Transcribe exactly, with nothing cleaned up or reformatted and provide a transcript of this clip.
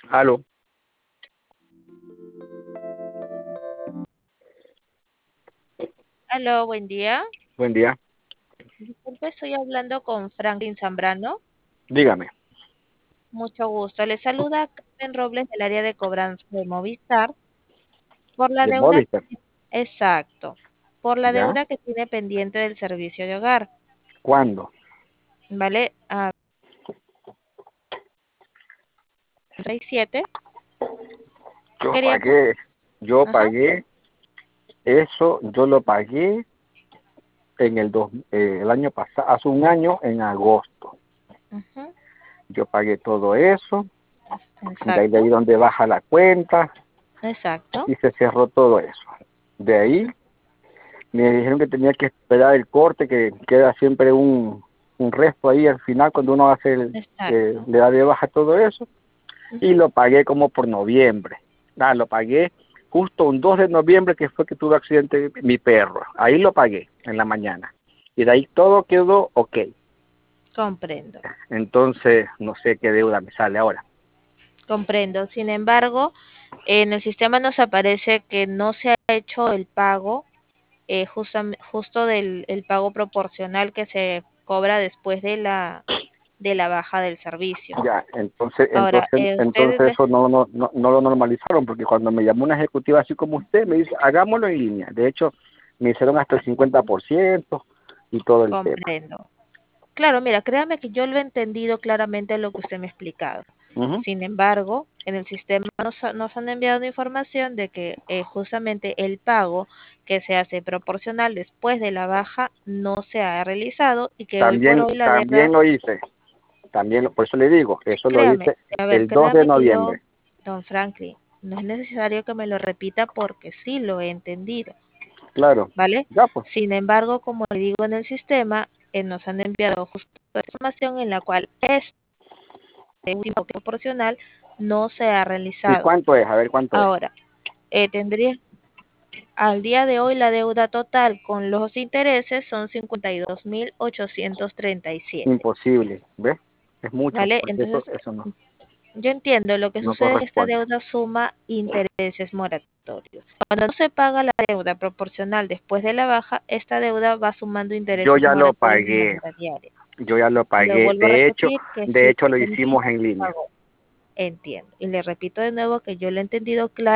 Aló, Aló, buen día. buen día. Disculpe, estoy hablando con Franklin Zambrano. Dígame, Mucho gusto. Le saluda Carmen Robles del área de cobranza de Movistar por la de deuda. Movistar. Exacto, por la ¿Ya? deuda que tiene pendiente del servicio de hogar. ¿Cuándo? ¿Vale? A seis siete. Yo Queríamos. pagué, yo Ajá. pagué eso, yo lo pagué en el dos, eh, el año pasado, hace un año en agosto. Ujú. Yo pagué todo eso, de ahí de ahí Exacto, donde baja la cuenta exacto. y se cerró todo eso. De ahí me dijeron que tenía que esperar el corte, que queda siempre un, un resto ahí al final cuando uno hace el, eh, Exacto. le da de baja todo eso. Y Ujú. lo pagué como por noviembre. Ah, lo pagué justo un dos de noviembre que fue que tuvo accidente mi perro. Ahí lo pagué en la mañana. Y de ahí todo quedó ok. Comprendo. Entonces, no sé qué deuda me sale ahora. Comprendo. Sin embargo, en el sistema nos aparece que no se ha hecho el pago, eh, justam- justo del el pago proporcional que se cobra después de la de la baja del servicio. Ya, entonces, Ahora, entonces, eh, usted entonces de- eso no, no, no, no lo normalizaron, porque cuando me llamó una ejecutiva así como usted, me dice, hagámoslo en línea. De hecho, me hicieron hasta el cincuenta por ciento y todo el tema. comprendo. Claro, mira, créame que yo lo he entendido claramente lo que usted me ha explicado. Ujú. Sin embargo, en el sistema nos, ha- nos han enviado información de que eh, justamente el pago que se hace proporcional después de la baja no se ha realizado y que hoy por También, hoy la deuda. también lo hice. También, lo- por eso le digo, eso lo Créame, hice a ver, el dos de créame que yo, noviembre. don Franklin, no es necesario que me lo repita porque sí lo he entendido, Claro, ¿vale? ya pues. Sin embargo, como le digo en el sistema, eh, nos han enviado justo la información en la cual este último proporcional no se ha ¿Y realizado. cuánto es? A ver cuánto es. Ahora, eh, tendría al día de hoy la deuda total con los intereses son cincuenta y dos mil ochocientos treinta y siete, Imposible, ¿ves? Es mucho, ¿vale? porque eso, Entonces, eso no, yo entiendo, lo que no sucede es que esta corresponde. deuda suma intereses moratorios. Cuando no se paga la deuda proporcional después de la baja, esta deuda va sumando Yo intereses ya lo moratorios de pagué, manera diaria. yo ya lo Le pagué. vuelvo a De hecho, repetir que de sí hecho lo usted hicimos en lo línea. pagó. Entiendo. Y le repito de nuevo que yo lo he entendido claro.